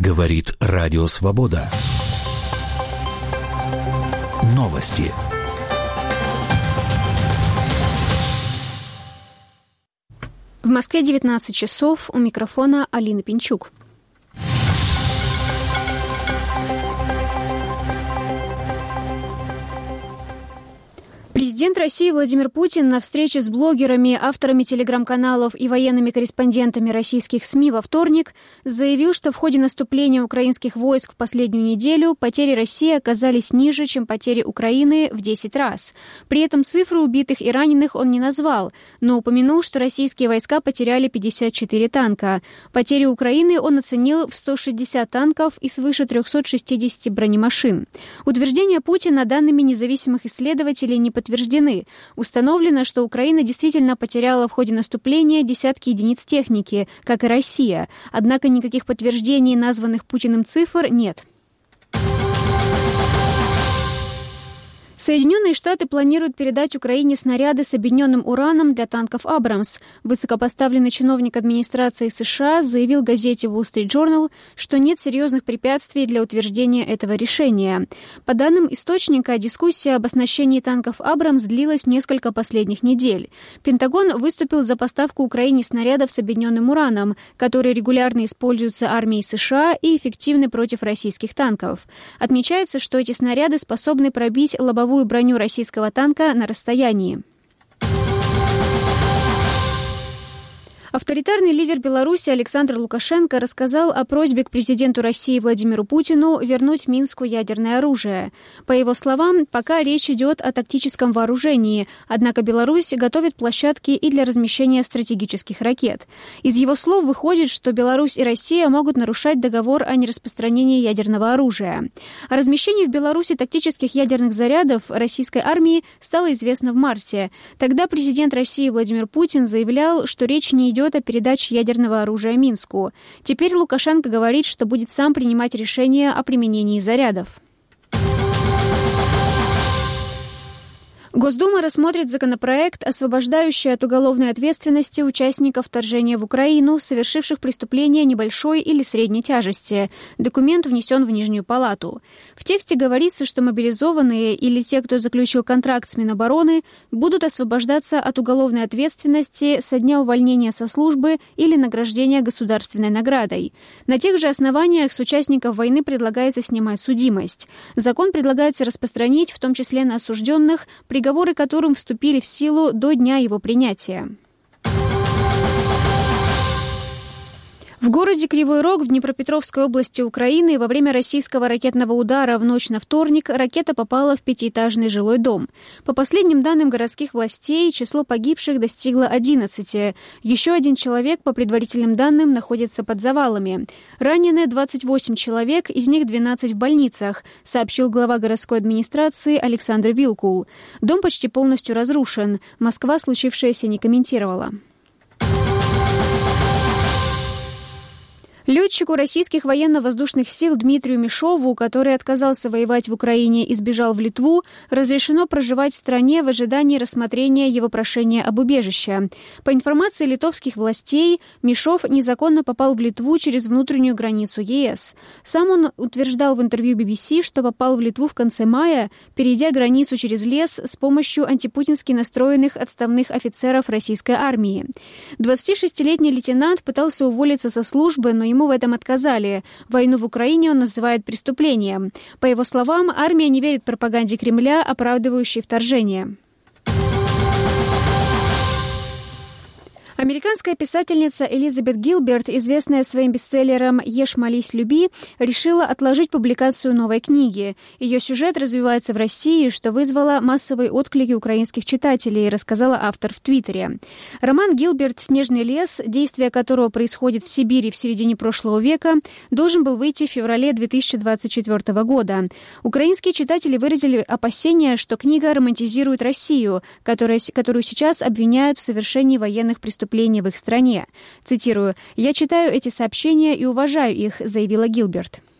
Говорит Радио Свобода. Новости. В Москве 19 часов. У микрофона Алина Пинчук. Президент России Владимир Путин на встрече с блогерами, авторами телеграм-каналов и военными корреспондентами российских СМИ во вторник заявил, что в ходе наступления украинских войск в последнюю неделю потери России оказались ниже, чем потери Украины в 10 раз. При этом цифры убитых и раненых он не назвал, но упомянул, что российские войска потеряли 54 танка. Потери Украины он оценил в 160 танков и свыше 360 бронемашин. Утверждения Путина данными независимых исследователей не подтверждены. Установлено, что Украина действительно потеряла в ходе наступления десятки единиц техники, как и Россия. Однако никаких подтверждений названных Путиным цифр нет. Соединенные Штаты планируют передать Украине снаряды с объединенным ураном для танков «Абрамс». Высокопоставленный чиновник администрации США заявил газете Wall Street Journal, что нет серьезных препятствий для утверждения этого решения. По данным источника, дискуссия об оснащении танков «Абрамс» длилась несколько последних недель. Пентагон выступил за поставку Украине снарядов с объединенным ураном, которые регулярно используются армией США и эффективны против российских танков. Отмечается, что эти снаряды способны пробить лобовую броню российского танка на расстоянии. Авторитарный лидер Беларуси Александр Лукашенко рассказал о просьбе к президенту России Владимиру Путину вернуть Минску ядерное оружие. По его словам, пока речь идет о тактическом вооружении, однако Беларусь готовит площадки и для размещения стратегических ракет. Из его слов выходит, что Беларусь и Россия могут нарушать договор о нераспространении ядерного оружия. О размещении в Беларуси тактических ядерных зарядов российской армии стало известно в марте. Тогда президент России Владимир Путин заявлял, что речь не идет о передаче ядерного оружия Минску. Теперь Лукашенко говорит, что будет сам принимать решение о применении зарядов. Госдума рассмотрит законопроект, освобождающий от уголовной ответственности участников вторжения в Украину, совершивших преступления небольшой или средней тяжести. Документ внесен в Нижнюю палату. В тексте говорится, что мобилизованные или те, кто заключил контракт с Минобороны, будут освобождаться от уголовной ответственности со дня увольнения со службы или награждения государственной наградой. На тех же основаниях с участников войны предлагается снимать судимость. Закон предлагается распространить, в том числе на осужденных, приговоры которым вступили в силу до дня его принятия. В городе Кривой Рог в Днепропетровской области Украины во время российского ракетного удара в ночь на вторник ракета попала в пятиэтажный жилой дом. По последним данным городских властей, число погибших достигло 11. Еще один человек, по предварительным данным, находится под завалами. Ранены 28 человек, из них 12 в больницах, сообщил глава городской администрации Александр Вилкул. Дом почти полностью разрушен. Москва случившееся не комментировала. Летчику российских военно-воздушных сил Дмитрию Мишову, который отказался воевать в Украине и сбежал в Литву, разрешено проживать в стране в ожидании рассмотрения его прошения об убежище. По информации литовских властей, Мишов незаконно попал в Литву через внутреннюю границу ЕС. Сам он утверждал в интервью BBC, что попал в Литву в конце мая, перейдя границу через лес с помощью антипутински настроенных отставных офицеров российской армии. 26-летний лейтенант пытался уволиться со службы, но ему в этом отказали. Войну в Украине он называет преступлением. По его словам, армия не верит пропаганде Кремля, оправдывающей вторжение. Американская писательница Элизабет Гилберт, известная своим бестселлером «Ешь, молись, люби», решила отложить публикацию новой книги. Ее сюжет развивается в России, что вызвало массовые отклики украинских читателей, рассказала автор в Твиттере. Роман Гилберт «Снежный лес», действие которого происходит в Сибири в середине прошлого века, должен был выйти в феврале 2024 года. Украинские читатели выразили опасения, что книга романтизирует Россию, которую сейчас обвиняют в совершении военных преступлений в их стране. Цитирую: «Я читаю эти сообщения и уважаю их», заявила Гилберт.